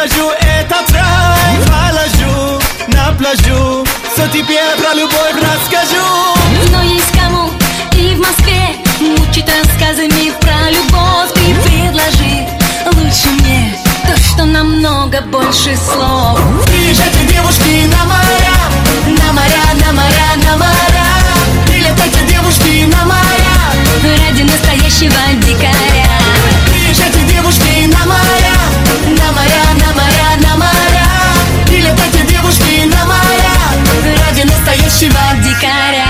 скажу, этот рай. Положу на пляжу, что тебе про любовь расскажу. Но есть кому и в Москве мучить рассказами про любовь. Ты предложи лучше мне то, что намного больше слов. Приезжайте, девушки, на моря, на моря, на моря, на моря. Прилетайте, девушки, на моря, ради настоящего дикаря. приезжайте, девушки, на моря, на моря, на моря, на моря. Прилетайте, девушки, на моря, Ради настоящего дикаря.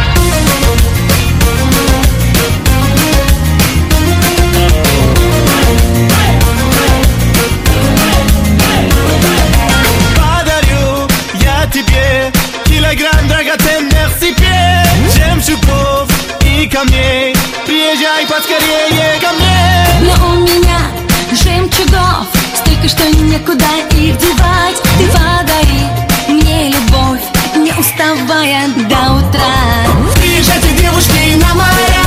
подарю я тебе килограмм драгоценных цепей, жемчугов и камней. Приезжай поскорее ко мне. Но у меня жемчугов столько, что некуда их девать. Ты подари мне любовь, не уставая до утра. Приезжайте, девушки, на моря,